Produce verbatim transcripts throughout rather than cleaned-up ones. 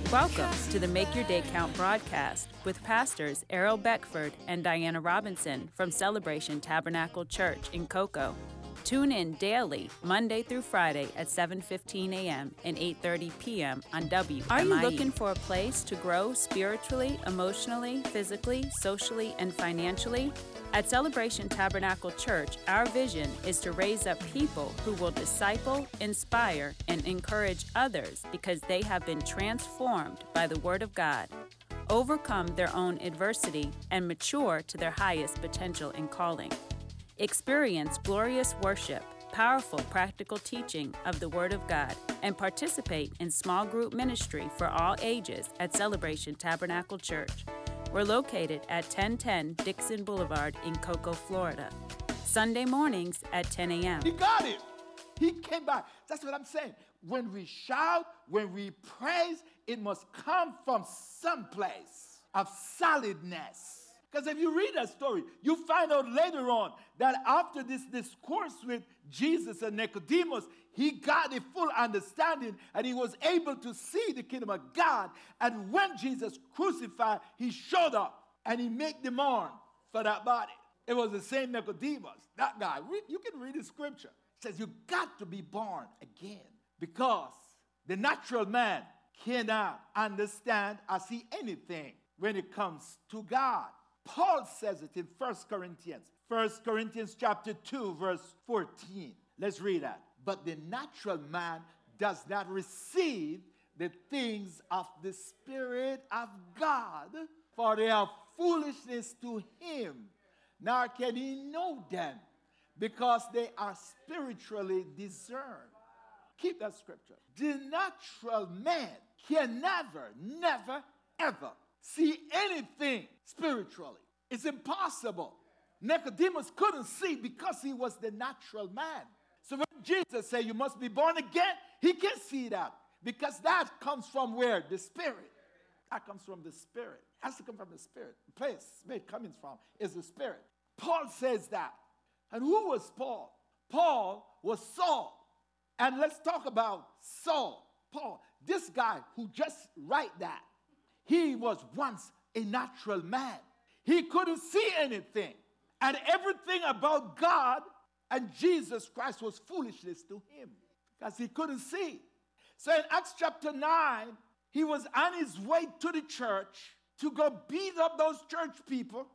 Welcome to the Make Your Day Count broadcast with pastors Errol Beckford and Diana Robinson from Celebration Tabernacle Church in Cocoa. Tune in daily, Monday through Friday at seven fifteen a.m. and eight thirty p.m. on W M I E. Are you looking for a place to grow spiritually, emotionally, physically, socially, and financially? At Celebration Tabernacle Church, our vision is to raise up people who will disciple, inspire, and encourage others because they have been transformed by the Word of God, overcome their own adversity, and mature to their highest potential and calling. Experience glorious worship, powerful practical teaching of the Word of God, and participate in small group ministry for all ages at Celebration Tabernacle Church. We're located at ten ten Dixon Boulevard in Cocoa, Florida. Sunday mornings at ten a.m. He got it. He came back. That's what I'm saying. When we shout, when we praise, it must come from some place of solidness. Because if you read that story, you find out later on that after this discourse with Jesus and Nicodemus, he got a full understanding and he was able to see the kingdom of God. And when Jesus crucified, he showed up and he made the mourn for that body. It was the same Nicodemus, that guy. You can read the scripture. It says you got to be born again because the natural man cannot understand or see anything when it comes to God. Paul says it in First Corinthians. First Corinthians chapter two, verse fourteen. Let's read that. But the natural man does not receive the things of the Spirit of God, for they are foolishness to him, nor can he know them, because they are spiritually discerned. Keep that scripture. The natural man can never, never, ever see anything spiritually. It's impossible. Nicodemus couldn't see because he was the natural man. So when Jesus said you must be born again, he can see that because that comes from where? The Spirit. That comes from the Spirit. It has to come from the Spirit. The place where it comes from is the Spirit. Paul says that. And who was Paul? Paul was Saul. And let's talk about Saul. Paul, this guy who just write that, he was once a natural man. He couldn't see anything. And everything about God and Jesus Christ was foolishness to him because he couldn't see. So in Acts chapter nine, he was on his way to the church to go beat up those church people.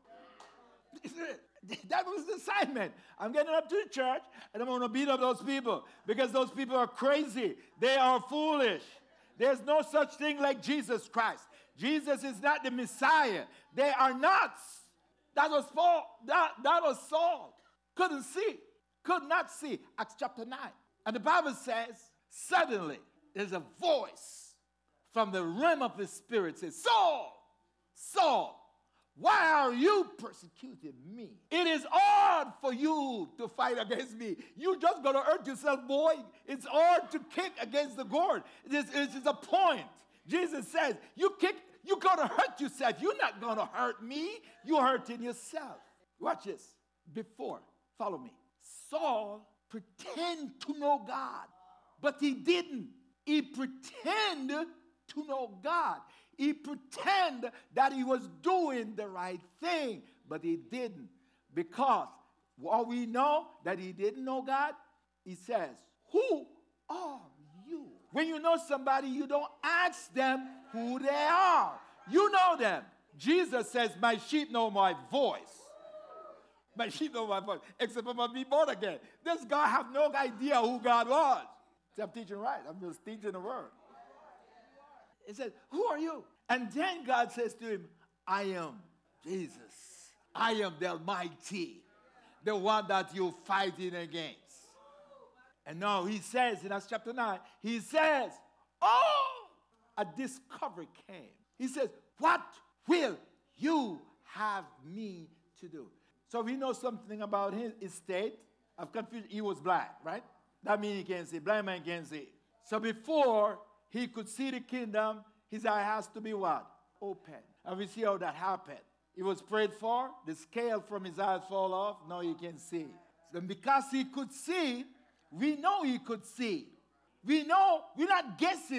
That was the assignment. I'm getting up to the church and I'm going to beat up those people because those people are crazy. They are foolish. There's no such thing like Jesus Christ. Jesus is not the Messiah. They are nuts. That was Paul. That, that was Saul. Couldn't see. Could not see. Acts chapter nine. And the Bible says, suddenly there's a voice from the realm of the Spirit says, Saul, Saul, why are you persecuting me? It is hard for you to fight against me. You just going to hurt yourself, boy. It's hard to kick against the gourd. It is, it is a point. Jesus says, you kick, you're going to hurt yourself. You're not going to hurt me. You're hurting yourself. Watch this. Before, follow me. Saul pretended to know God, but he didn't. He pretended to know God. He pretended that he was doing the right thing, but he didn't. Because what we know that he didn't know God, he says, who are you? When you know somebody, you don't ask them who they are. You know them. Jesus says, my sheep know my voice. My sheep know my voice, except I must be born again. This guy have no idea who God was. See, I'm teaching right. I'm just teaching the word. He said, who are you? And then God says to him, I am Jesus. I am the Almighty, the one that you're fighting against. And now he says in Acts chapter nine, he says, oh, a discovery came. He says, what will you have me to do? So we know something about his, his state of confusion. He was blind, right? That means he can't see. Blind man can't see. So before he could see the kingdom, his eye has to be what? Open. And we see how that happened. He was prayed for. The scale from his eyes fall off. Now he can see. So because he could see, we know he could see. We know, we're not guessing it.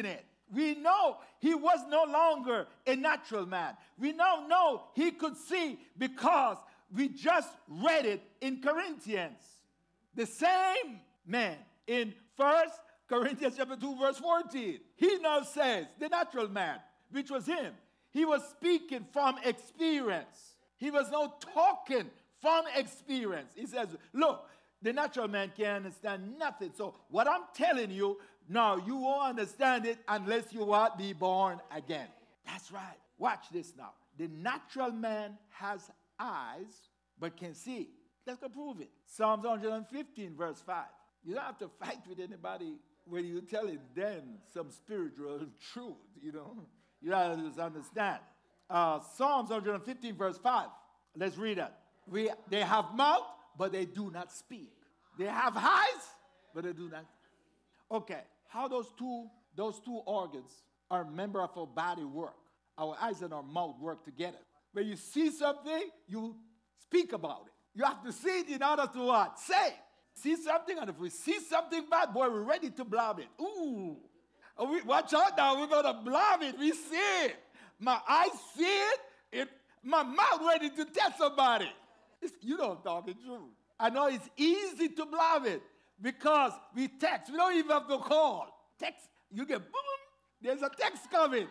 We know he was no longer a natural man. We now know he could see because we just read it in Corinthians. The same man in First Corinthians chapter two, verse fourteen. He now says, the natural man, which was him, he was speaking from experience. He was now talking from experience. He says, look, the natural man can't understand nothing. So what I'm telling you, now you won't understand it unless you what? Be born again. That's right. Watch this now. The natural man has eyes but can see. Let's go prove it. Psalms one fifteen, verse five. You don't have to fight with anybody when you're telling them some spiritual truth, you know. You have to understand. Uh, Psalms one fifteen, verse five. Let's read that. We, they have mouth, but they do not speak. They have eyes, but they do not. Okay, how those two, those two organs are a member of our body work. Our eyes and our mouth work together. When you see something, you speak about it. You have to see it in order to what? Say. See something, and if we see something bad, boy, we're ready to blab it. Ooh. Oh, we, watch out now, we're going to blab it. We see it. My eyes see it, it my mouth ready to tell somebody. It's, you know I'm talking true. I know it's easy to blab it because we text. We don't even have to call. Text, you get boom, there's a text coming.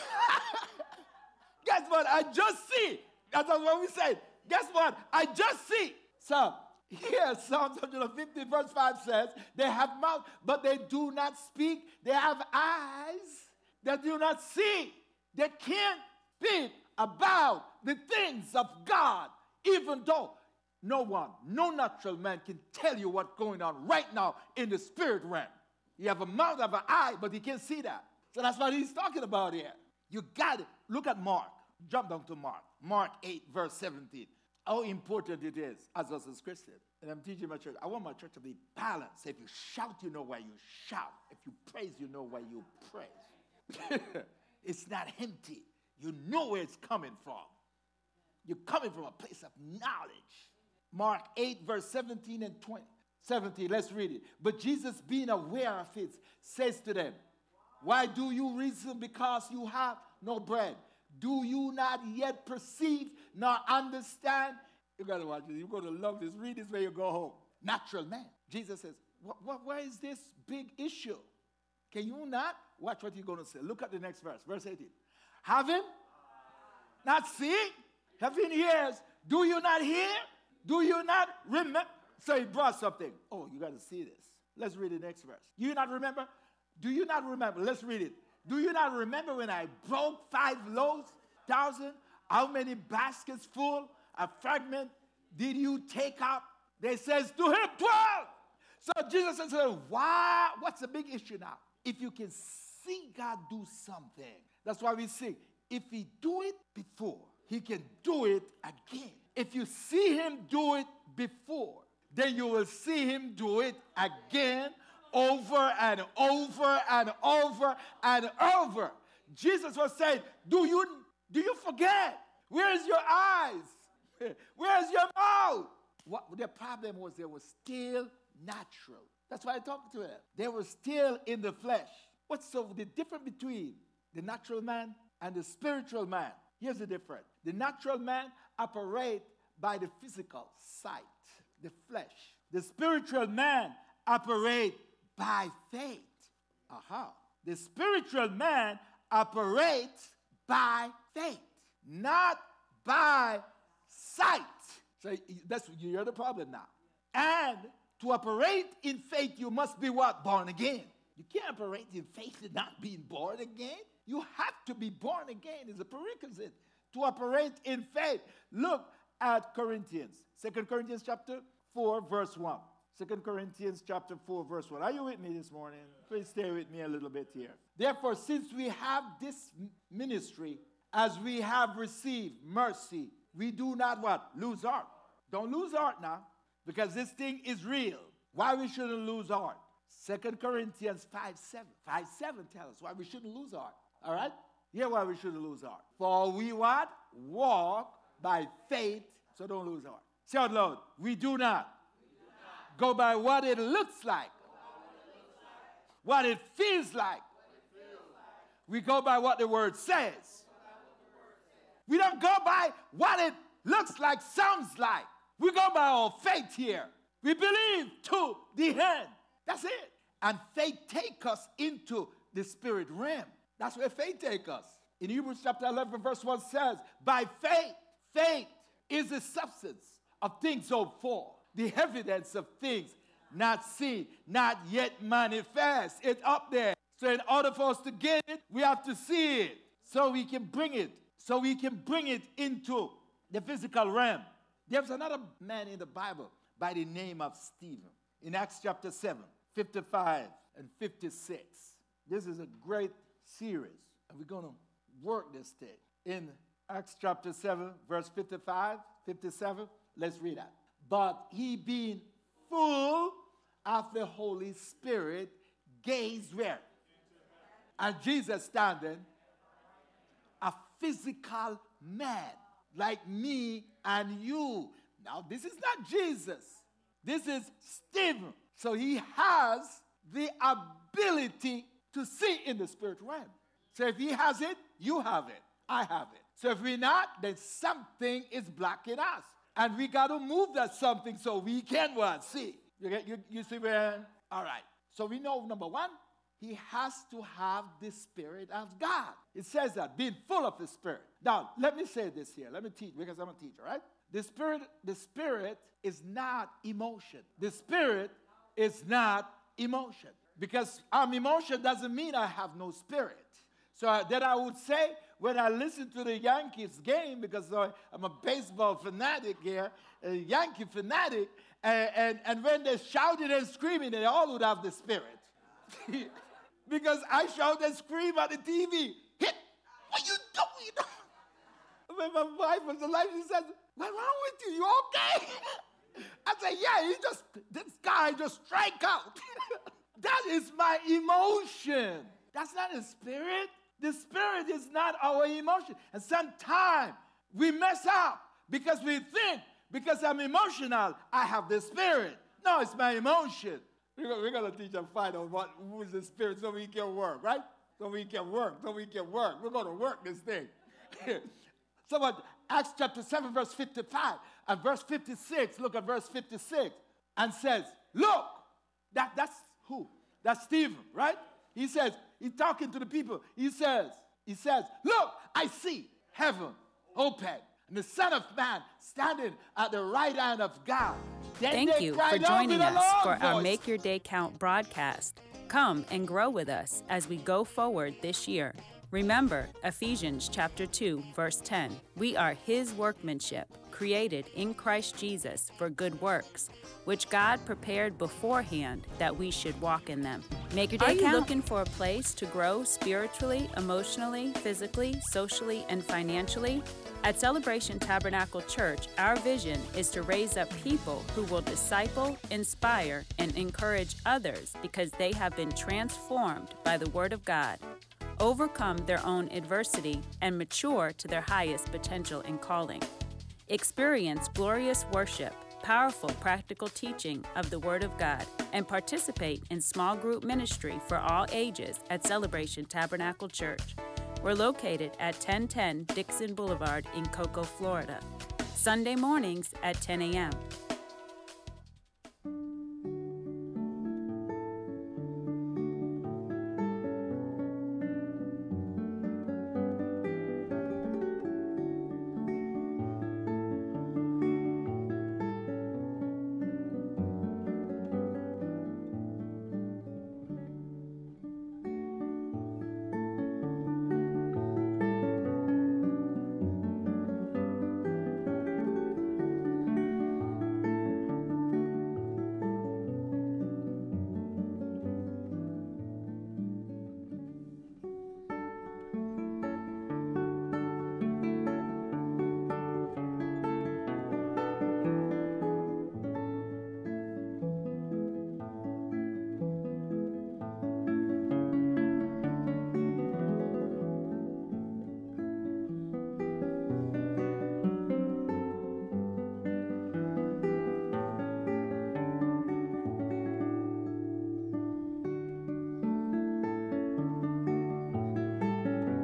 Guess what? I just see. That's what we say. Guess what? I just see. So, here, Psalms one fifty, verse five says, they have mouth, but they do not speak. They have eyes that do not see. They can't speak about the things of God, even though no one, no natural man can tell you what's going on right now in the spirit realm. You have a mouth, have an eye, but he can't see that. So that's what he's talking about here. You got it. Look at Mark. Jump down to Mark. Mark eight, verse seventeen. How important it is as us as Christians. And I'm teaching my church. I want my church to be balanced. If you shout, you know why you shout. If you praise, you know why you praise. It's not empty. You know where it's coming from. You're coming from a place of knowledge. Mark eight, verse seventeen and twenty. seventeen, let's read it. But Jesus, being aware of it, says to them, why do you reason because you have no bread? Do you not yet perceive nor understand? You got to watch this. You're going to love this. Read this when you go home. Natural man. Jesus says, what, what, where is this big issue? Can you not? Watch what you're going to say. Look at the next verse. Verse eighteen. Having not seen, having ears, do you not hear? Do you not remember? So he brought something. Oh, you got to see this. Let's read the next verse. Do you not remember? Do you not remember? Let's read it. Do you not remember when I broke five loaves, thousand? How many baskets full of fragment did you take up? They says to him, twelve. So Jesus says, why? What's the big issue now? If you can see God do something, that's why we sing. If he do it before, he can do it again. If you see him do it before, then you will see him do it again, over and over and over and over. Jesus was saying, do you, do you forget? Where's your eyes? Where's your mouth? What the problem was, they were still natural. That's why I talked to them. They were still in the flesh. What's so the difference between the natural man and the spiritual man? Here's the difference. The natural man operates by the physical sight, the flesh. The spiritual man operates by faith. Aha. The spiritual man operates by faith, not by sight. So that's you're the problem now. And to operate in faith, you must be what? Born again. You can't operate in faith and not being born again. You have to be born again. It's a prerequisite to operate in faith. Look at Corinthians. Second Corinthians chapter four, verse one. Second Corinthians chapter four, verse one. Are you with me this morning? Please stay with me a little bit here. Therefore, since we have this ministry, as we have received mercy, we do not what? Lose heart. Don't lose heart now, because this thing is real. Why we shouldn't lose heart? Second Corinthians five, seven. five, seven tells us why we shouldn't lose heart. All right? Here's why we shouldn't lose heart. For we what? Walk by faith, so don't lose heart. Say out loud, we do not. Go by what it looks like, what it feels like, We go by what the word says. We don't go by what it looks like, sounds like. We go by our faith here. We believe to the end. That's it. And faith takes us into the spirit realm. That's where faith takes us. In Hebrews chapter eleven, verse one says, by faith, faith is the substance of things hoped for, the evidence of things not seen, not yet manifest. It's up there. So in order for us to get it, we have to see it so we can bring it, so we can bring it into the physical realm. There's another man in the Bible by the name of Stephen. In Acts chapter seven, fifty-five and fifty-six. This is a great series, and we're going to work this thing. In Acts chapter seven, verse fifty-five, fifty-seven, let's read that. But he being full of the Holy Spirit gazed where? And Jesus standing, a physical man like me and you. Now, this is not Jesus. This is Stephen. So he has the ability to see in the spirit realm. So if he has it, you have it. I have it. So if we're not, then something is blocking us. And we got to move that something so we can what? See. You, get, you, you see where? All right. So we know, number one, he has to have the Spirit of God. It says that, being full of the Spirit. Now, let me say this here. Let me teach, because I'm a teacher, right? The Spirit, the Spirit is not emotion. The Spirit is not emotion. Because um, emotion doesn't mean I have no spirit. So uh, then I would say, when I listen to the Yankees game, because uh, I'm a baseball fanatic here, a Yankee fanatic, and, and, and when they're shouting and screaming, they all would have the Spirit. Because I shout and scream at the T V, hit, what are you doing? When my wife was alive, she said, what's wrong with you? You okay? I said, yeah, he just, this guy just strike out. That is my emotion. That's not the Spirit. The Spirit is not our emotion. And sometimes we mess up because we think, because I'm emotional, I have the Spirit. No, it's my emotion. We're going to teach and find out what, who is the Spirit so we can work, right? So we can work, so we can work. We're going to work this thing. So what, Acts chapter seven, verse fifty-five, and verse fifty-six, look at verse fifty-six, and says, look, that, that's who? That's Stephen, right? He says, he's talking to the people. He says, he says, look, I see heaven open, and the Son of Man standing at the right hand of God. Then Thank you for joining us for our Make Your Day Count broadcast. Come and grow with us as we go forward this year. Remember Ephesians chapter two, verse ten. We are his workmanship, created in Christ Jesus for good works, which God prepared beforehand that we should walk in them. Make your day count. Are you looking for a place to grow spiritually, emotionally, physically, socially, and financially? At Celebration Tabernacle Church, our vision is to raise up people who will disciple, inspire, and encourage others because they have been transformed by the Word of God, overcome their own adversity, and mature to their highest potential and calling. Experience glorious worship, powerful practical teaching of the Word of God, and participate in small group ministry for all ages at Celebration Tabernacle Church. We're located at ten ten Dixon Boulevard in Cocoa, Florida. Sunday mornings at ten a.m.